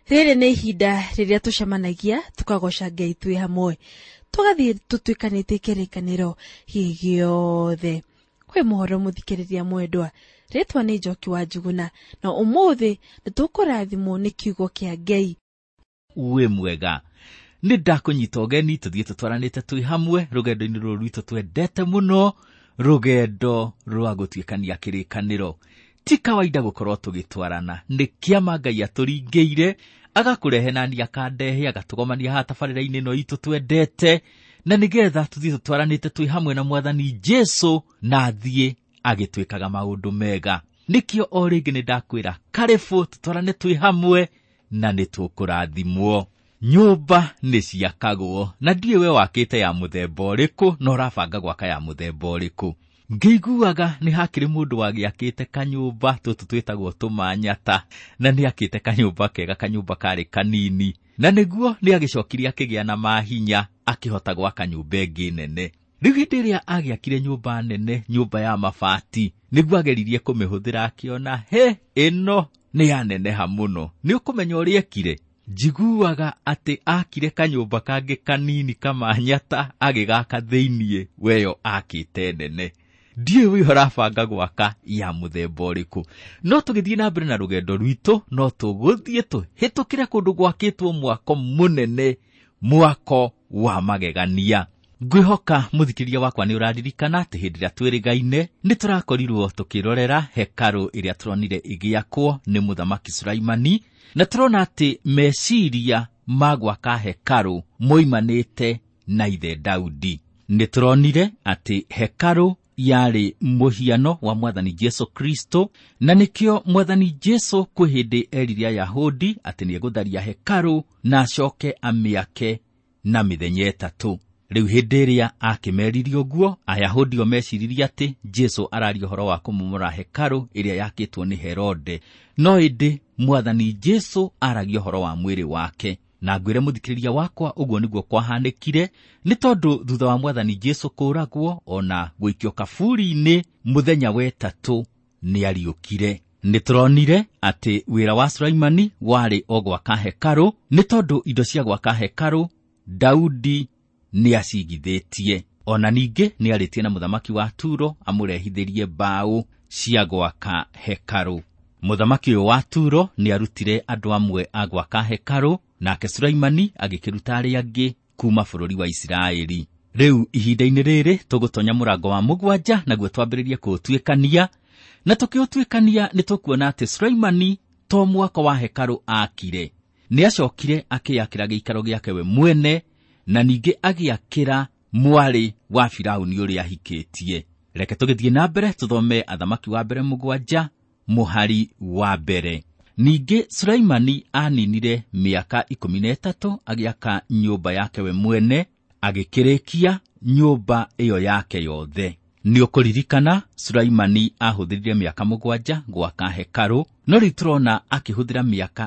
Rĩrĩ nĩ ihinda rĩrĩa tucemanagia tukagoca Ngai twĩ hamwe. Tugathiĩ tutwikanĩtie kĩrĩkanĩro gĩothe. Kwĩ mohoro mũthikĩrĩria mwendwa. Rĩtwa nĩ Njoki wa Njuguna na ũmũthĩ nĩtũkũrathimwo nĩ kiugo kĩa Ngai. Uwe mwega. Nĩ ndakũnyita ũgeni tũthiĩ tũtwaranĩte twĩ hamwe rũgendo-inĩ rũrũ rwitũ twendete mũno, rũgendo rwa gũtuĩkania kĩrĩkanĩro. Ti kawaida gũkorwo tũgĩtwarana, nĩ kĩama Ngai atũringĩire agakũrehe nani akandehe agatũgomania haha tabarĩra-inĩ ĩno itũ twendete, na nĩgetha tũthiĩ tũtwaranĩte twĩ hamwe na Mwathani Jesũ na athiĩ agĩtwĩkaga maũndũ mega. Nĩkĩo o rĩngĩ nĩ ndakwĩra karĩbũ tũtwarane twĩ hamwe na nĩ tũkũrathimwo. Nyũmba nĩ ciakagwo, na ndiĩ we wakĩte ya mũthemba ũrĩkũ na ũrabanga gwaka ya mũthemba ũrĩkũ. Ngĩiguaga nĩ hakĩrĩ mũndũ wagĩakĩte kanyũmba tũtũ twĩtagwo tũmanyata, na nĩ akĩte kanyũmba kega, kanyũmba karĩ kanini, na nĩguo nĩ agĩcokire akĩgĩa na mahinya akĩhota gwaka nyũmba ĩngĩ nene. Rĩu hĩndĩ ĩrĩa agĩakire nyũmba nene, nyũmba ya mabati, nĩguo ageririe kũmĩhũthĩra akĩona ĩno nĩ yaneneha mũno. Nĩ ũkũmenya ũrĩa ekire? Njiguaga atĩ akire kanyũmba kangĩ kanini kamanyata agĩgaka thĩiniĩ weyo akĩte nene. Ndiĩ we ũrabanga gwaka ya mũthemba ũrĩkũ. No tũgĩthiĩ na mbere na rũgendo rwitũ, no tũgũthiĩ tũhĩtũkĩre kũndũ gwakĩtwo mwako mũnene, mwako wa magegania. Ngwĩhoka mũthikĩrĩria wakwa nĩ ũraririkana atĩ hĩndĩ ĩrĩa twĩrĩgaine nĩ tũrakorirwo tũkĩrorera hekarũ ĩrĩa tũronire ĩgĩakwo nĩ Mũthamaki Sulaimani, na tũrona atĩ meciria ma gwaka hekarũ moimanĩte na ithe Daudi. Nĩ tũronire atĩ hekarũ yarĩ mũhiano wa Mwathani Jesũ Kristo, na nĩkĩo Mwathani Jesũ kwĩ hĩndĩ erire Ayahudi atĩ nĩ egũtharia hekarũ na acoke amĩake na mĩthenya 3. Rĩu hĩndĩ ĩrĩa akĩmeririe ũguo, Ayahudi o meciririe atĩ Jesũ araria ũhoro wa kũmomora hekarũ ĩrĩa yakĩtwo nĩ Herode, no ĩndĩ Mwathani Jesũ aragia ũhoro wa mwĩrĩ wake. Na ngwĩre mũthikĩrĩria wakwa ũguo nĩguo kwahanĩkire, nĩ tondũ thutha wa Mwathani Jesũ kũragwo ona gũikio kaburi-inĩ, mũthenya wa 3 nĩ ariũkire. Nĩ tũronire atĩ wĩra wa Sulaimani warĩ o gwaka hekarũ, nĩ tondũ indo cia gwaka hekarũ Daudi nĩ acigithĩtie. Ona ningĩ nĩ arĩtie na mũthamaki wa Turo amũrehithĩrie mbaũ cia gwaka hekarũ. Mũthamaki ũyũ wa Turo nĩ arutire andũ amwe a gwaka hekarũ, nake Sulaimani agĩkĩruta arĩa angĩ kuma bũrũri wa Isiraeli. Rĩu ihinda-inĩ rĩrĩ tũgũtonya mũrango wa 7 naguo twambĩrĩrie kũũtuĩkania, na tũkĩũtuĩkania nĩ tũkuona atĩ Sulaimani to mwako wa hekarũ akire, nĩ acokire akĩyakĩra gĩikaro gĩake we mwene, na ningĩ agĩakĩra mwarĩ wa Firaũni ũrĩa ahikĩtie. Reke tũgĩthiĩ na mbere tũthome Athamaki wa mbere 7 mũhari wa mbere. Ningĩ Sulaimani aninire mĩaka 13 agĩaka nyũmba yake we mwene, agĩkĩrĩkia nyũmba ĩyo yake yothe. Nĩ ũkũririkana Sulaimani ahũthĩrire mĩaka 7 gwaka hekarũ, no rĩu tũrona akĩhũthĩra mĩaka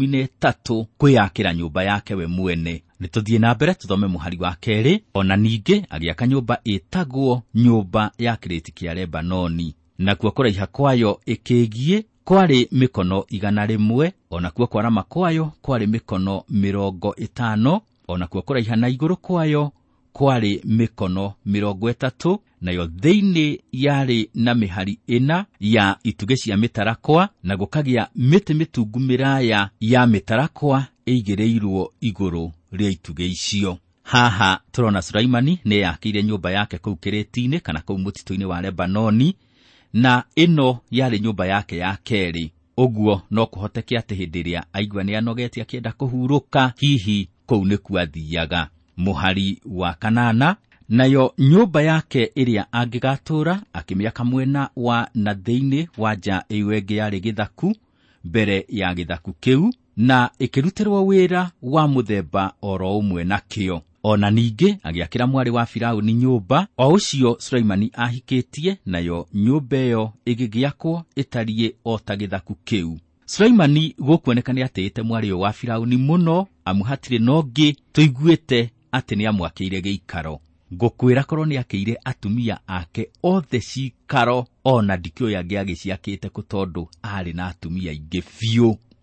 13 kwĩyakĩra nyũmba yake we mwene. Nĩ tũthiĩ na mbere tũthome mũhari wa 2. Ona ningĩ agĩaka nyũmba ĩtagwo nyũmba ya kĩrĩti kĩa Lebanoni, nakuo kũraiha kwayo ĩkĩgiĩ kwarĩ mĩkono 100, onakuo kwarama kwayo kwarĩ mĩkono 50, onakuo kũraiha na igũrũ kwayo kwarĩ mĩkono 30, nayo thĩinĩ yarĩ na mĩhari 4 ya itugĩ cia mĩtarakwa, na gũkagĩa mĩtĩ mĩtungu mĩraya ya mĩtarakwa ĩigĩrĩirwo igũrũ rĩa itugĩ icio. Haha tũrona Sulaimani nĩ yakĩire nyũmba yake kũu kĩrĩti-inĩ kana kũu mũtitũ-inĩ wa Lebanoni, na ĩno yarĩ nyũmba yake ya kerĩ. Ũguo no kũhoteke atĩ hĩndĩ ĩrĩa aigua nĩ anogetie akĩenda kũhurũka, hihi kũu nĩkuo athiaga. Mũhari wa 8, nayo nyũmba yake ĩrĩa angĩgatũũra akĩmĩaka mwena wa na thĩinĩ wa nja ĩyo ĩngĩ yarĩ gĩthaku mbere ya gĩthaku kĩu, na ĩkĩrutĩrwo wĩra wa mũthemba oro ũmwe nakĩo. Ona ningĩ agĩakĩra mwarĩ wa Firaũni nyũmba o ũcio Sulaimani ahikĩtie, nayo nyũmba ĩyo ĩgĩgĩakwo ĩtariĩ o ta gĩthaku kĩu. Sulaimani gũkuoneka nĩ atĩĩte mwarĩ ũyũ wa Firaũni mũno, amu hatirĩ nongĩ tũiguĩte atĩ nĩ amwakĩire gĩikaro. Ngũkwĩra korwo nĩ akĩire atumia ake othe cikaro, ona ndikĩoĩ angĩ agĩciakĩte tondũ arĩ na atumia aingĩ biũ.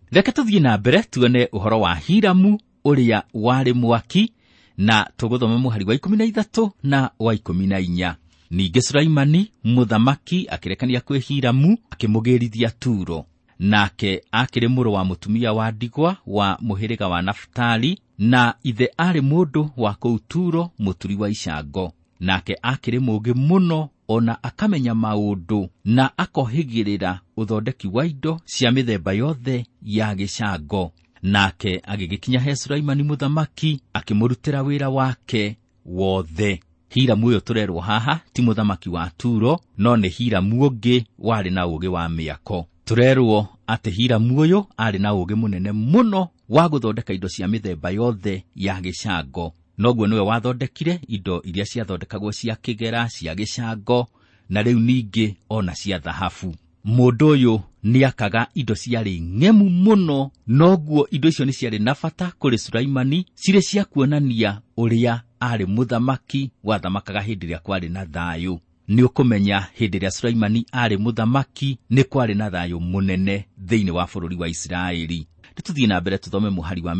Reke tuthiĩ na mbere tuone ũhoro wa Hiramu ũrĩa warĩ mwaki, na tũgũthoma mũhari wa 13 na wa 14. Ningĩ Sulaimani mũthamaki akĩrekania kwĩ Hiramu akĩmũgĩrithia Turo. Nake akĩrĩ mũrũ wa mũtumia wa ndigwa wa mũhĩrĩga wa Nafutali, na ithe arĩ mũndũ wa kũu Turo mũturi wa icango. Nake akĩrĩ mũũgĩ mũno, ona akamenya maũndũ na akohĩgĩrĩra ũthondeki wa indo cia mĩthemba yothe ya gĩcango. Nake agĩgĩkinya he Sulaimani mũthamaki akĩmũrutĩra wĩra wake wothe. Hiramu ũyũ tũrerwo haha ti mũthamaki wa Turo, no nĩ Hiramu ũngĩ warĩ na ũũgĩ wa mĩako. Tũrerwo atĩ Hiramu ũyũ arĩ na ũũgĩ mũnene mũno wa gũthondeka indo cia mĩthemba yothe ya gĩcango. Noguo nĩwe wathondekire indo iria ciathondekagwo cia kĩgera, cia gĩcango, na rĩu ningĩ ona cia thahabu. Mũndũ ũyũ nĩakaga indo ciarĩ ng'emu mũno, noguo indo icio nĩ ciarĩ na bata kũrĩ Sulaimani, cirĩ cia kuonania ũrĩa arĩ mũthamaki wathamakaga hĩndĩ ĩrĩa kwarĩ na thayũ. Nĩ ũkũmenya hĩndĩ ĩrĩa Sulaimani arĩ mũthamaki nĩ kwarĩ na thayũ mũnene thĩinĩ wa bũrũri wa Isiraeli. Tũthiĩ na mbere tũthome mũhari wa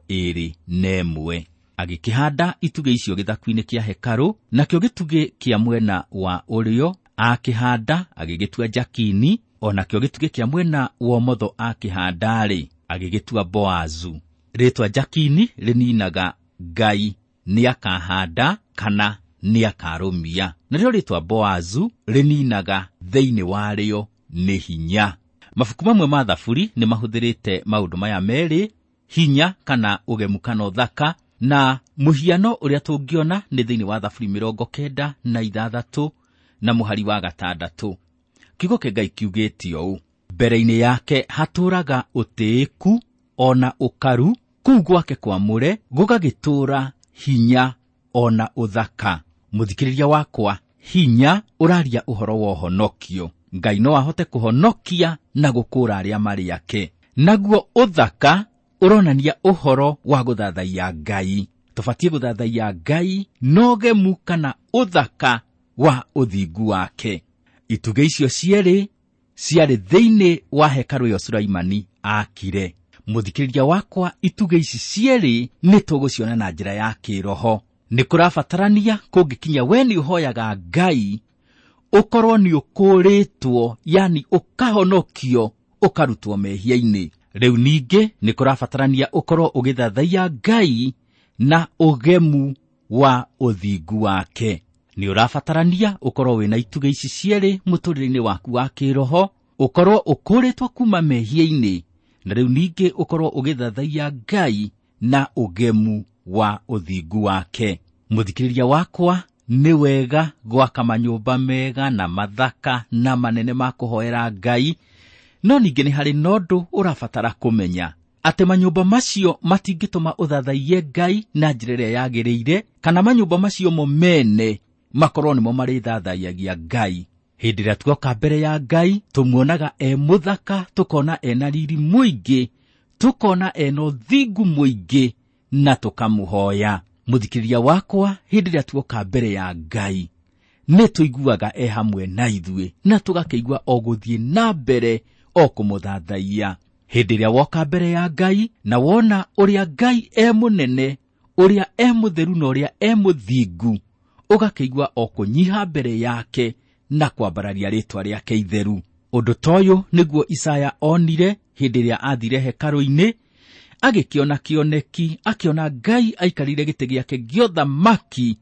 21. Agĩkĩhanda itugĩ icio gĩthaku-inĩ kĩa hekarũ, nakĩo gĩtugĩ kĩa mwena wa ũrĩo akĩhanda agĩgĩtua Jakini, onakĩo gĩtugĩ kĩa mwena wa ũmotho akĩhanda-rĩ agĩgĩtua Boazu. Rĩtwa Jakini rĩninaga Ngai nĩakahanda kana nĩakarũmia, narĩo rĩtwa Boazu rĩninaga thĩinĩ warĩo nĩ hinya. Mabuku mamwe ma thaburi nĩ mahũthĩrĩte maũndũ maya merĩ, hinya kana ũgemu kana ũthaka, na mũhiano ũrĩa tũngĩona nĩ thĩinĩ wa thaburi 96 na mũhari wa 6. Kiugo kĩa Ngai kiugĩte ũũ: mbere-inĩ yake hatũraga ũtĩĩku ona ũkaru, kũu gwake kwamũre gũgagĩtũra hinya ona ũthaka. Mũthikĩrĩria wakwa, hinya ũraria ũhoro wa ũhonokio. Ngai no ahote kũhonokia na gũkũũra arĩa marĩ ake. Naguo ũthaka ũronania ũhoro wa gũthathaiya Ngai. Tũbatiĩ gũthathaiya Ngai na ũgemu kana ũthaka wa ũthingu wake. Itugĩ icio ciarĩ thĩinĩ wa hekarũ ya Sulaimani akire. Mũthikĩrĩria wakwa, itugĩ ici ciarĩ nĩ tũgũciona na njĩra ya kĩroho. Nĩ kũrabatarania kũngĩkinya we nĩ ũhoyaga Ngai ũkorwo nĩ ũkũrĩtwo, yani ũkahonokio, ũkarutwo mehia-inĩ. Rĩu ningĩ nĩ kũrabatarania ũkorwo ũgĩthathaiya Ngai na ũgemu wa ũthingu wake. Nĩ ũrabatarania ũkorwo wĩna itugĩ ici ciarĩ mũtũrĩre-inĩ waku wa kĩroho, ũkorwo ũkũrĩtwo kuma mehia-inĩ, na rĩu ningĩ ũkorwo ũgĩthathaiya Ngai na ũgemu wa ũthingu wake. Mũthikĩrĩria wakwa, nĩ wega gwaka manyũmba mega na mathaka na manene ma kũhoera Ngai, no ningĩ nĩ harĩ nondũ ũrabatara kũmenya atĩ manyũmba macio matingĩtũma ũthathaiye Ngai na njĩra ĩrĩa yagĩrĩire, kana manyũmba macio mo mene makorwo nĩmo marĩthathaiyagia Ngai. Hĩndĩ ĩrĩa tuoka mbere ya Ngai tũmuonaga mũthaka, tũkona ena riri mũingĩ, tũkona ena ũthingu mũingĩ na tũkamũhoya. Mũthikĩrĩria wakwa, hĩndĩ ĩrĩa tuoka mbere ya Ngai nĩ tũiguaga hamwe na ithuĩ na tũgakĩigua o gũthiĩ na mbere o kũmũthathaiya. Hĩndĩ ĩrĩa woka mbere ya Ngai na wona ũrĩa Ngai mũnene, ũrĩa mũtheru na ũrĩa mũthingu, ũgakĩigua o kũnyiha mbere yake na kwambararia rĩtwa rĩake itheru. Ũndũ ta ũyũ nĩguo Isaya onire hĩndĩ ĩrĩa athire hekarũ-inĩ, agĩkĩona kĩoneki, akĩona Ngai aikarire gĩtĩ gĩake gĩa ũthamaki,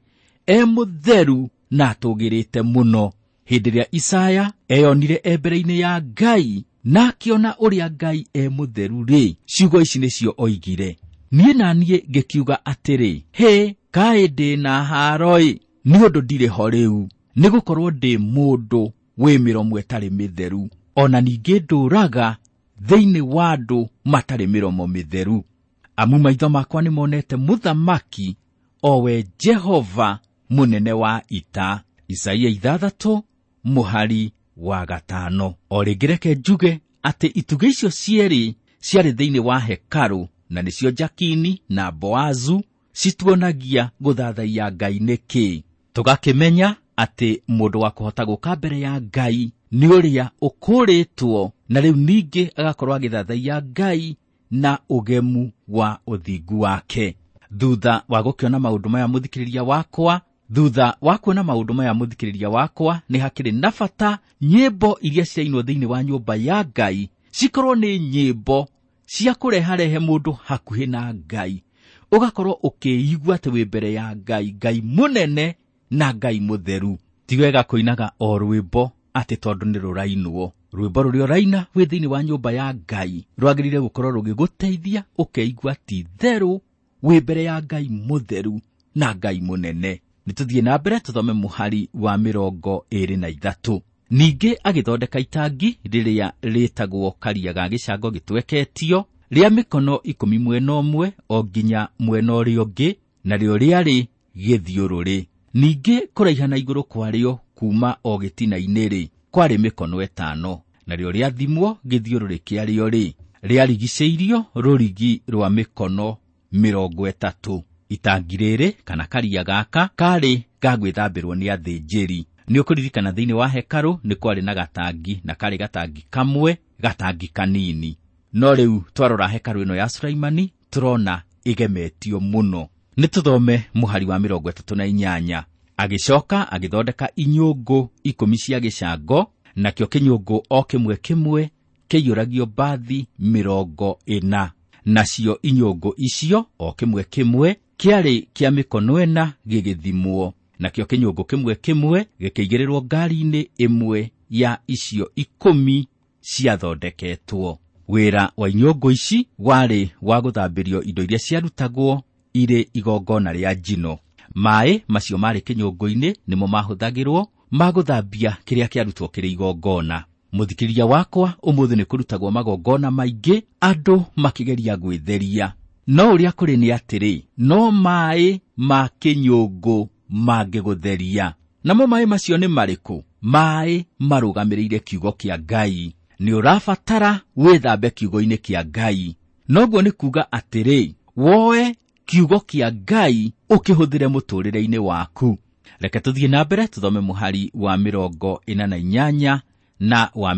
mũtheru na atũgĩrĩte mũno. Hĩndĩ ĩrĩa Isaya eyonire mbere-inĩ ya Ngai na akĩona ũrĩa Ngai mũtheru-rĩ, ciugo ici nĩcio oigire. Niĩ na niĩ ngĩkiuga atĩrĩ, kaĩ ndĩ na haro-ĩ, nĩ ũndũ ndirĩ ho rĩu, nĩ gũkorwo ndĩ mũndũ wĩ mĩromo ĩtarĩ mĩtheru, ona ningĩ ndũraga thĩinĩ wa andũ matarĩ mĩromo mĩtheru. Amu maitho makwa nĩ monete mũthamaki, o we Jehova mũnene wa ita. Isaia 6 mũhari wa 5. O rĩngĩ reke njuge atĩ itugĩ icio ciarĩ thĩinĩ wa hekarũ, na nĩcio Jakini na Boazu, cituonagia gũthathaiya Ngai nĩkĩ. Tũgakĩmenya atĩ mũndũ wa kũhota gũka mbere ya Ngai nĩ ũrĩa ũkũrĩtwo, na rĩu ningĩ agakorwo agĩthathaiya Ngai na ũgemu wa ũthingu wake. Thutha wa gũkĩona maũndũ maya mũthikĩrĩria wakwa, nĩ hakĩrĩ na bata nyĩmbo iria cirainwo thĩinĩ wa nyũmba ya Ngai cikorwo nĩ nyĩmbo cia kũreharehe mũndũ hakuhĩ na Ngai, ũgakorwo ũkĩigua atĩ wĩ mbere ya Ngai, Ngai mũnene na Ngai mũtheru. Ti wega kũinaga o rwĩmbo atĩ tondũ nĩ rũrainwo. Rwĩmbo rũrĩa ũraina wĩ thĩinĩ wa nyũmba ya Ngai rwagĩrĩire gũkorwo rũgĩgũteithia ũkeigua ti therũ wĩ mbere ya Ngai mũtheru na Ngai mũnene. Nĩtũthiĩ na mbere tũthome mũhari wa 23. Ningĩ agĩthondeka itangi rĩrĩa rĩtagwo karia ga gĩcango gĩtweketio, rĩa mĩkono 10 mwena ũmwe o nginya mwena ũrĩa ũngĩ, narĩo rĩarĩ gĩthiũrũrĩ. Ningĩ kũraiha na igũrũ kwarĩo kuma o gĩtina-inĩ kwarĩ mĩkono 5, narĩo rĩathimwo gĩthiũrũrĩ kĩarĩo rĩarigicĩirio rũrigi rwa mĩkono 30. Itangi rĩrĩ kana karia gaka karĩ ga gwĩthambĩrwo nĩ athĩnjĩri. Nĩ ũkũririkana thĩinĩ wa hekarũ nĩ kwarĩ na gatangi, na karĩ gatangi kamwe, gatangi kanini. No rĩu twarora hekarũ ĩno ya Sulaimani tũrona ĩgemetio mũno. Nĩ tũthome mũhari wa 38. Agĩcoka agĩthondeka inyũngũ 10 cia gĩcango, nakĩo kĩnyũngũ o kĩmwe kĩmwe kĩiyũragio bathi 40. Nacio inyũngũ icio o kĩmwe kĩmwe kĩarĩ kĩa mĩkono 4 gĩgĩthimwo, nakĩo kĩnyũngũ kĩmwe kĩmwe gĩkĩigĩrĩrwo ngari-inĩ ĩmwe ya icio 10 ciathondeketwo. Wĩra wa inyũngũ ici warĩ wa gũthambĩrio indo iria ciarutagwo irĩ igongona rĩa njino. Maĩ macio marĩ kĩnyũngũ-inĩ nĩmo mahũthagĩrwo ma gũthambia kĩrĩa kĩarutwo kĩrĩ igongona. Mũthikĩrĩria wakwa, ũmũthĩ nĩ kũrutagwo magongona maingĩ andũ makĩgeria gwĩtheria, no ũrĩa kũrĩ nĩ atĩrĩ, no maĩ ma kĩnyũngũ mangĩgũtheria. Namo maĩ macio nĩ marĩkũ? Maĩ marũgamĩrĩire kiugo kĩa Ngai. Nĩ ũrabatara wĩthambe kiugo-inĩ kĩa Ngai. Noguo nĩ kuga atĩrĩ, woe kiugo kĩa Ngai ũkĩhũthĩre mũtũrĩre-inĩ waku. Reke tũthiĩ na mbere tũthome mũhari wa 48 na wa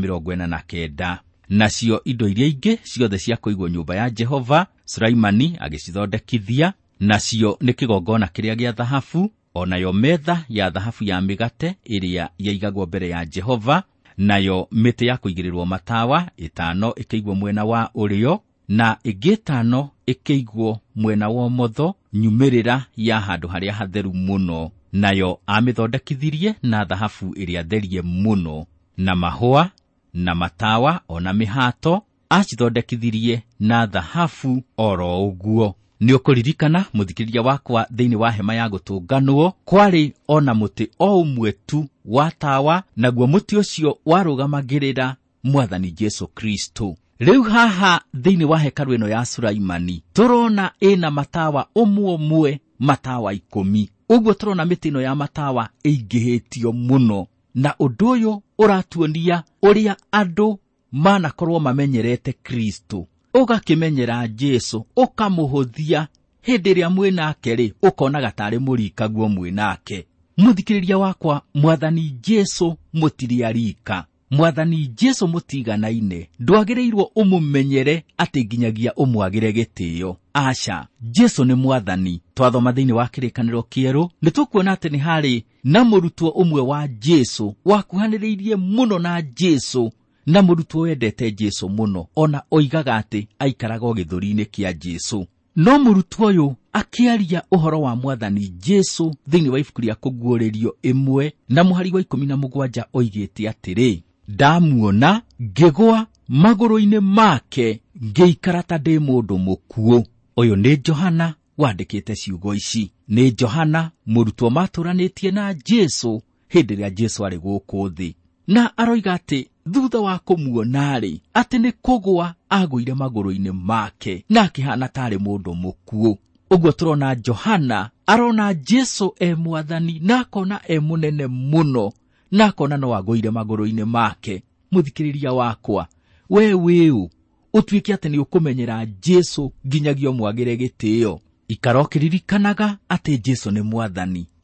49. Nacio indo iria ingĩ ciothe cia kũigwo nyũmba ya Jehova Sulaimani agĩcithondekithia. Nacio nĩ kĩgongona kĩrĩa gĩa thahabu, onayo metha ya thahabu ya mĩgate ĩrĩa yaigagwo mbere ya Jehova, nayo mĩtĩ ya kũigĩrĩrwo matawa 5 ĩkĩigwo mwena wa ũrĩo, na ĩngĩ 5 ĩkĩigwo mwena wa ũmotho, nyumĩrĩra ya handũ harĩa hatheru mũno. Nayo amĩthondekithirie na thahabu ĩrĩa therie mũno, na mahũa na matawa ona mĩhato acithondekithirie na thahabu oro ũguo. Nĩ ũkũririkana mũthikĩrĩria wakwa, thĩinĩ wa hema ya gũtũnganwo kwarĩ ona mũtĩ o ũmwe tu wa tawa, naguo mũtĩ ũcio warũgamagĩrĩra Mwathani Jesu Kristo. Rĩu haha thĩinĩ wa hekarũ ĩno ya Sulaimani tũrona ĩna matawa ũmwe, matawa 10. Ũguo tũrona mĩtĩ ĩno ya matawa ĩingĩhĩtio mũno, na ũndũ ũyũ ũratuonia ũrĩa andũ manakorwo mamenyerete Kristo. Ũgakĩmenyera Jesu, ũkamũhũthia, hĩndĩ ĩrĩa mwĩnake ũkonaga tarĩ mũrikaguo mwĩnake. Mũthikĩrĩria wakwa, Mwathani Jesu mũtirĩ arika. Mwathani Jesu mũtiganaine. Ndwagĩrĩirwo ũmũmenyere atĩ nginyagia ũmwagĩre gĩtĩo. Aca, Jesu nĩ Mwathani. Twathoma thĩinĩ wa kĩrĩkanĩro kĩerũ nĩ tũkuona atĩ nĩ harĩ na mũrutwo ũmwe wa Jesu wakuhanĩrĩirie mũno na Jesu, na mũrutwo wendete Jesu mũno, ona oigaga atĩ aikaraga gĩthũri-inĩ kĩa Jesu. No mũrutwo ũyũ akĩaria ũhoro wa Mwathani Jesu thĩinĩ wa ibuku rĩa Kũguũrĩrio 1 na mũhari wa 17 oigĩte atĩrĩ, ndamuona ngĩgwa magũrũ-inĩ make, ngĩikara ta ndĩ mũndũ mũkuũ. Ũyũ nĩ Johana wandĩkĩte ciugo ici. Nĩ Johana, mũrutwo matũranĩtie na Jesu hĩndĩ ĩrĩa Jesu arĩ gũkũ thĩ, na aroiga atĩ thutha wa kũmuona atĩ nĩ kũgwa agũire magũrũ-inĩ make na akĩhana tarĩ mũndũ mũkuũ. Ũguo tũrona Johana arona Jesu Mwathani na akona mũnene mũno, na akona no agũire magũrũ-inĩ make. Mũthikĩrĩria wakwa, we wĩũ ũtuĩke atĩ nĩ ũkũmenyera Jesu nginyagia ũmwagĩre gĩtĩo. Ikara ũkĩririkanaga atĩ Jesu nĩ Mwathani.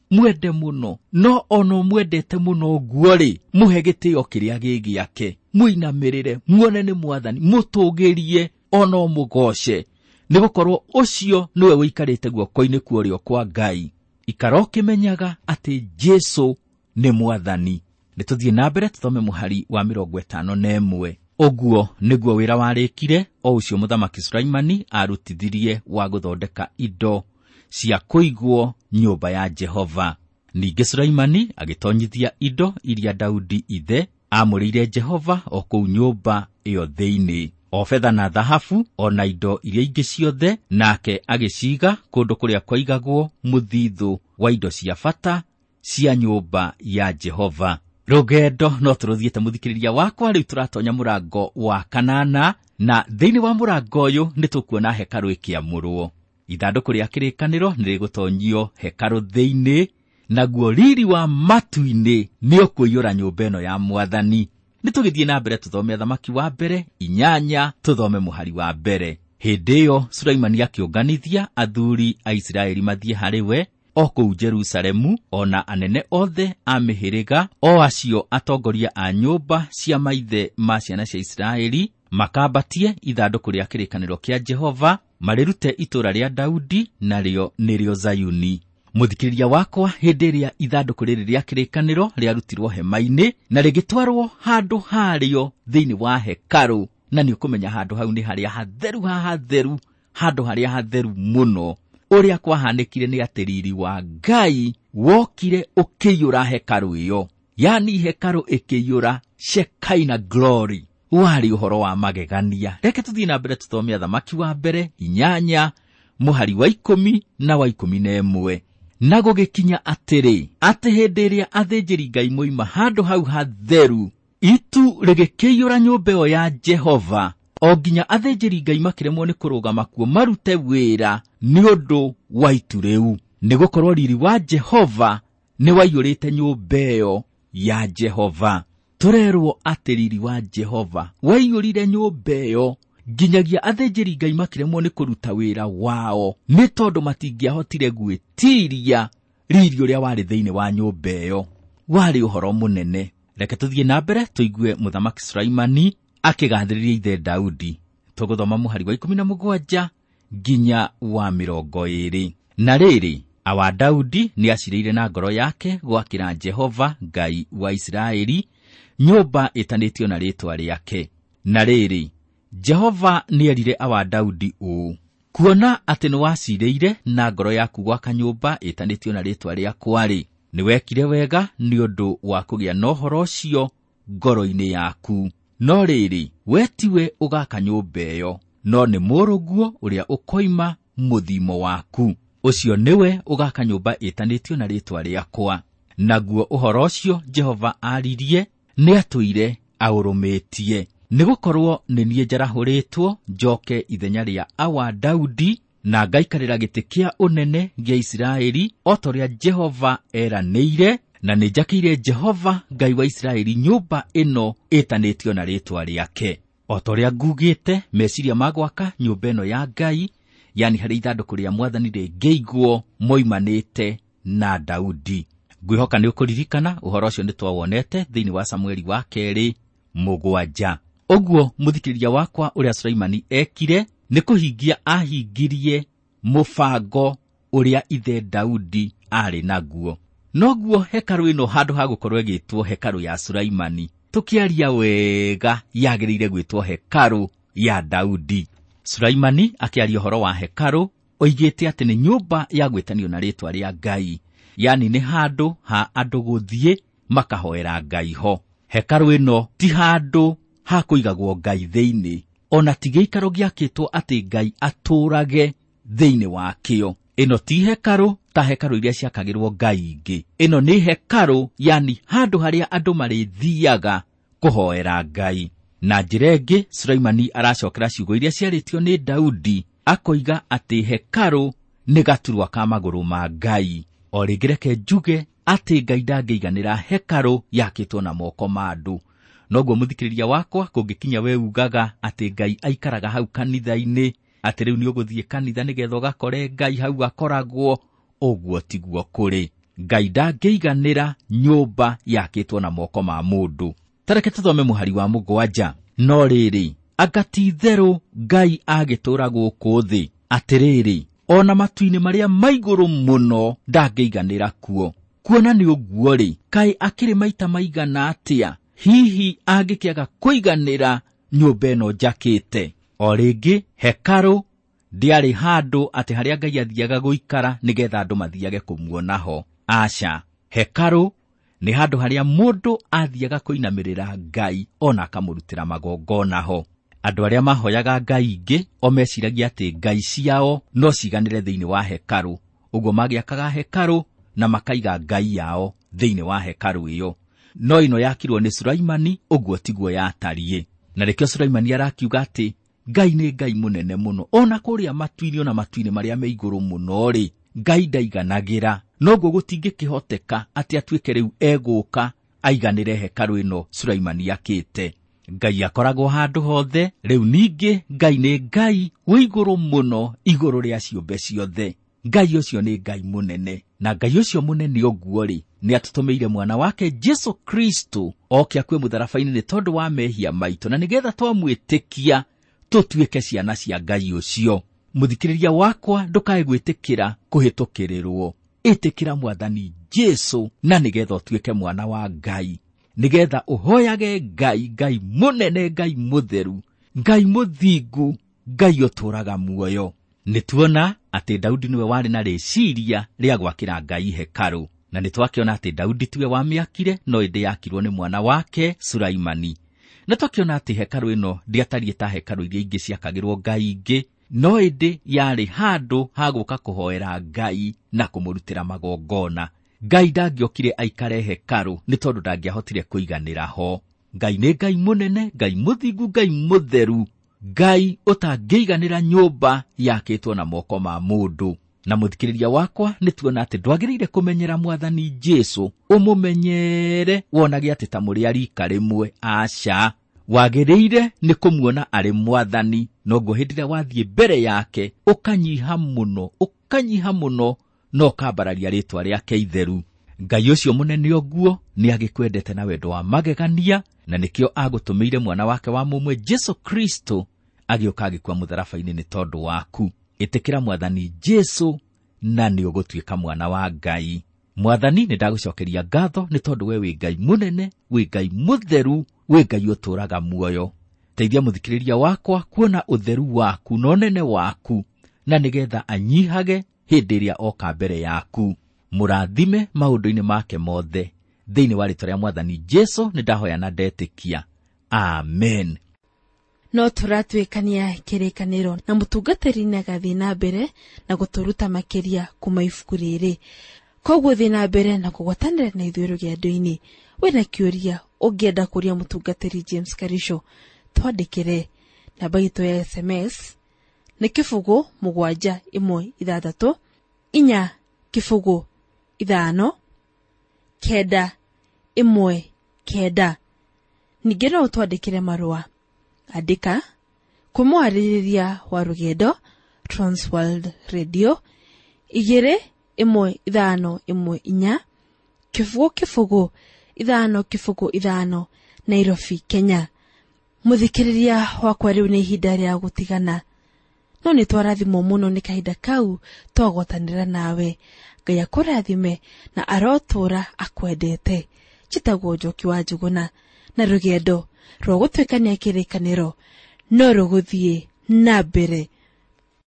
mwende muno, no ono mwendete muno guo-ri, muhe gĩtĩo kĩrĩa gĩgĩake, muinamirire, muone nĩ Mwathani, mutũgĩrie, ono mugoce, nĩgũkorwo ũcio nĩwe wĩikarĩte guoko-inĩ kwa ũrĩo kwa Ngai. Ikara ũkĩmenyaga atĩ Jesũ nĩ Mwathani. Nĩtũthiĩ na mbere tũthome mũhari wa 51. Ũguo nĩguo wĩra warĩkire o ũcio Mũthamaki Sulaimani arutithirie wa gũthondeka indo cia kũigwo nyũmba ya Jehova. Ningĩ Sulaimani agĩtonyithia indo iria Daudi ithe amũrĩire Jehova o kũu nyũmba ĩyo thĩinĩ, o betha na thahabu, o na indo iria ingĩ ciothe, nake agĩciga kũndũ kũrĩa kwaigagwo mũthithũ wa indo cia bata cia nyũmba ya Jehova. Rũgendo no tũrũthiĩte mũthikĩrĩria wakwa, rĩu tũratonya mũrango wa 8, na thĩinĩ wa mũrango ũyũ nĩtũkuona hekarũ ĩkĩamũrwo. Ithandũkũ rĩa kĩrĩkanĩro nĩrĩgũtonyio hekarũ thĩinĩ, naguo riri wa matu-inĩ nĩũkũiyũra nyũmba ĩno ya Mwathani. Nĩtũgĩthiĩ na mbere tũthome Thamaki wa mbere 8, tũthome mũhari wa mbere. Hĩndĩ ĩyo Sulaimani akĩũnganithia athuri a Isiraeli mathiĩ harĩ we o kũu Jerusalemu, ona anene othe a mĩhĩrĩga, o acio atongoria a nyũmba cia maithe ma ciana cia Isiraeli, makambatie ithandũkũ rĩa kĩrĩkanĩro kĩa Jehova, marĩrute itũũra rĩa Daudi, narĩo nĩrĩo Zayuni. Mũthikĩrĩria wakwa, hĩndĩ ĩrĩa ithandũkũ rĩrĩ rĩa kĩrĩkanĩro rĩarutirwo hema-inĩ na rĩgĩtwarwo handũ harĩo thĩinĩ wa hekarũ, na nĩũkũmenya handũ hau nĩ harĩa hatheru hatheru, handũ harĩa hatheru mũno. Ũrĩa kwahanĩkire nĩ atĩ riri wa Ngai wokire ũkĩiyũra hekarũ ĩyo, yani hekarũ ĩkĩiyũra Shekinah glory. Wari ũhoro wa magegania. Reke tũthiĩ na mbere tũthome Thamaki wa mbere 8, mũhari wa 10 na wa 11. Na gũgĩkinya atĩrĩ, atĩ hĩndĩ ĩrĩa athĩnjĩri Ngai moima handũ hau hatheru, itu rĩgĩkĩiyũra nyũmba ĩyo ya Jehova, o nginya athĩnjĩri Ngai makĩremwo nĩ kũrũgama kuo marute wĩra nĩ ũndũ wa itu rĩu, nĩgũkorwo riri wa Jehova nĩ waiyũrĩte nyũmba ĩyo ya Jehova. Tũrerwo atĩ riri wa Jehova waiyũrire nyũmba ĩyo nginyagia athĩnjĩri Ngai makĩremwo nĩ kũruta wĩra wao, nĩ tondũ matingĩahotire gwĩtiria riri ũrĩa warĩ thĩinĩ wa nyũmba ĩyo. Warĩ ũhoro mũnene. Reke tũthiĩ na mbere tũigue Mũthamaki Sulaimani akĩgathĩrĩria ithe Daudi. Tũgũthoma mũhari wa 17 nginya wa 20. Na rĩrĩ, awa Daudi nĩ acirĩire na ngoro yake gwakĩra Jehova Ngai wa Isiraeli nyũmba ĩtanĩtio na rĩĩtwa rĩake. Na rĩrĩ, Jehova nĩerire awa Daudi ũũ: kuona atĩ nĩwacirĩire na ngoro yaku gwaka nyũmba ĩtanĩtio na rĩĩtwa rĩakwa-rĩ, nĩwekire wega nĩ ũndũ wa kũgĩa na ũhoro ũcio ngoro-inĩ yaku. No rĩrĩ, we tiwe ũgaka nyũmba ĩyo, no nĩ mũrũguo ũrĩa ũkoima mũthimo waku. Ũcio nĩwe ũgaka nyũmba ĩtanĩtio na rĩĩtwa rĩakwa. Naguo ũhoro ũcio Jehova aririe nĩ atũire aũrũmĩtie, nĩgũkorwo nĩ niĩ njarahũrĩtwo njoke ithenya rĩa awa Daudi, na ngaikarĩra gĩtĩ kĩa ũnene gĩa Isiraeli o ta ũrĩa Jehova eranĩire, na nĩ njakĩire Jehova Ngai wa Isiraeli nyũmba ĩno ĩtanĩtio na rĩĩtwa rĩake. O ta ũrĩa ngugĩte, meciria ma gwaka nyũmba ĩno ya Ngai, yani harĩ ithandũkũ rĩa Mwathani rĩngĩigwo, moimanĩte na Daudi. Ngwĩhoka nĩ ũkũririkana ũhoro ũcio nĩ twawonete thĩinĩ wa Samueli wa 2:7. Ũguo mũthikĩrĩria wakwa, ũrĩa Sulaimani ekire nĩ kũhingia ahingirie mũbango ũrĩa ithe Daudi arĩ naguo. Noguo hekarũ ĩno handũ ha gũkorwo ĩgĩtwo hekarũ ya Sulaimani, tũkĩaria wega yagĩrĩire gwĩtwo hekarũ ya Daudi. Sulaimani akĩaria ũhoro wa hekarũ oigĩte atĩ nĩ nyũmba ya gwĩtanio na rĩĩtwa rĩa Ngai, yani nĩ handũ ha andũ gũthiĩ makahoera Ngai ho. Hekarũ ĩno ti handũ ha kũigagwo Ngai thĩinĩ, ona ti gĩikaro gĩakĩtwo atĩ Ngai atũũrage thĩinĩ wakĩo. Ĩno ti hekarũ ta hekarũ iria ciakagĩrwo Ngai ingĩ. Ĩno nĩ hekarũ, yani handũ harĩa andũ marĩthiaga kũhoera Ngai. Na njĩra ĩngĩ, Sulaimani aracokera ciugo iria ciarĩtio nĩ Daudi, akoiga atĩ hekarũ nĩ gaturwa ka magũrũ ma Ngai. O rĩngĩ reke njuge atĩ Ngai ndangĩiganĩra hekarũ yakĩtwo na moko ma andũ. Noguo mũthikĩrĩria wakwa, kũngĩkinya we ugaga atĩ Ngai aikaraga hau kanitha-inĩ, atĩ rĩu nĩ ũgũthiĩ kanitha nĩgetha ũgakore Ngai hau akoragwo, ũguo tiguo kũrĩ. Ngai ndangĩiganĩra nyũmba yakĩtwo na moko ma mũndũ. Tareke tũthome mũhari wa 7. No rĩrĩ, anga ti itherũ Ngai agĩtũũra gũkũ thĩ, atĩrĩrĩ, ona matu-inĩ marĩa maigũrũ mũno ndangĩiganĩra kuo. Kuona nĩ ũguo-rĩ, kaĩ akĩrĩ maita maigana atĩa hihi angĩkĩaga kũiganĩra nyũmba ĩno njakĩte? O rĩngĩ, hekarũ ndĩarĩ handũ atĩ harĩa Ngai athiaga gũikara nĩgetha andũ mathiage kũmuona ho. Aca, hekarũ nĩ handũ harĩa mũndũ athiaga kũinamĩrĩra Ngai ona akamũrutĩra magongona ho. Andũ arĩa mahoyaga ngai ingĩ o meciragia atĩ ngai ciao no ciganĩre thĩinĩ wa hekarũ. Ũguo magĩakaga hekarũ na makaiga ngai yao thĩinĩ wa hekarũ ĩyo. No ĩno yakirwo nĩ Sulaimani, ũguo tiguo yatariĩ. Na rĩkĩo Sulaimani arakiuga atĩ Ngai nĩ Ngai mũnene mũno, ona kũrĩa matu-inĩ ona matu-inĩ marĩa me igũrũ mũno-rĩ, Ngai ndaiganagĩra. Noguo gũtingĩkĩhoteka atĩ atuĩke rĩu egũka aiganĩre hekarũ ĩno Sulaimani akĩte. Ngai akoragwo handũ hothe. Rĩu ningĩ Ngai nĩ Ngai wĩ igũrũ mũno, igũrũ rĩa ciũmbe ciothe. Ngai ũcio nĩ Ngai mũnene, na Ngai ũcio mũnene ũguo-rĩ, nĩ atũtũmĩire mwana wake Jesu Kristo oke akue mũtharaba-inĩ nĩ tondũ wa mehia maitũ, na nĩgetha twamwĩtĩkia tũtuĩke ciana cia Ngai ũcio. Mũthikĩrĩria wakwa, ndũkae gwĩtĩkĩra kũhĩtũkĩrĩrwo. Ĩtĩkĩra Mwathani Jesu na nĩgetha ũtuĩke mwana wa Ngai, nĩgetha ũhoyage Ngai, Ngai mũnene, Ngai mũtheru, Ngai mũthingu, Ngai ũtũũraga muoyo. Nĩtuona atĩ Daudi nĩwe warĩ na rĩciria rĩa gwakĩra Ngai hekarũ, na nĩtwakĩona atĩ Daudi tiwe wamĩakire, no ĩndĩ yakirwo nĩ mwana wake Sulaimani. Na twakiona atĩ hekarũ ĩno ndĩatariĩ ta hekarũ iria ingĩ ciakagĩrwo ngai ingĩ, no ĩndĩ yarĩ handũ ha gũka kũhoera Ngai na kũmũrutĩra magongona. Ngai ndangĩokire aikare hekarũ nĩ tondũ ndangĩahotire kũiganĩra ho. Ngai nĩ Ngai mũnene, Ngai mũthingu, Ngai mũtheru, Ngai ũtangĩiganĩra nyũmba yakĩtwo na moko ma mũndũ. Na mũthikĩrĩria wakwa, nĩtuona atĩ ndwagĩrĩire kũmenyera Mwathani Jesu ũmũmenyere wonage atĩ ta mũrĩ arika rĩmwe. Aca, wagĩrĩire nĩ kũmuona arĩ Mwathani, noguo hĩndĩ ĩrĩa wathiĩ mbere yake ũkanyiha mũno na ũkambararia rĩtwa rĩake itheru. Ngai ũcio mũnene ũguo nĩ agĩkwendete na wendo wa magegania, na nĩkĩo agũtũmĩire mwana wake wa mũmwe Jesu Kristo agĩũka agĩkua mũtharaba-inĩ nĩ tondũ waku. Ĩtĩkĩra Mwathani Jesu na nĩ ũgũtuĩka mwana wa Ngai. Mwathani, nĩ ndagũcokeria ngatho nĩ tondũ we wĩ Ngai mũnene, wĩ Ngai mũtheru, wĩ Ngai ũtũũraga muoyo. Teithia mũthikĩrĩria wakwa kuona ũtheru waku na ũnene waku, na nĩgetha anyihage hĩndĩ ĩrĩa oka mbere yaku. Mũrathime maũndũ-inĩ make mothe, thĩinĩ wa rĩĩtwa rĩa Mwathani Jesu nĩ ndahoya na ndetĩkia. Amen. No tũratuĩkania kĩrĩkanĩro na mũtungatĩri na gathiĩ na mbere na gũtũruta makĩria kuma ibuku rĩrĩ. Koguo thiĩ na mbere na kũgwatanĩra na ithuĩ rũgendo-inĩ. Wĩna kĩũria ũngĩenda kũria mũtungatĩri James Karisho, twandĩkĩre. Namba itũ ya SMS nĩ 716 4 5 9 1 9. Ningĩ no twandĩkĩre marũa. Andĩka kũmũarĩrĩria wa rũgendo, Transworld Radio 21514 505 Nairobi, Kenya. Mũthikĩrĩria wakwa, rĩu nĩ ihinda rĩa gũtigana, no nĩ twarathimwo mũno nĩ kahinda kau twagwatanĩra nawe. Ngai akũrathime na arotũũra akwendete. Njĩtagwo Njoki wa Njũgũna, na rũgendo rwa gũtuĩkania kĩrĩkanĩro no rũgũthiĩ na mbere.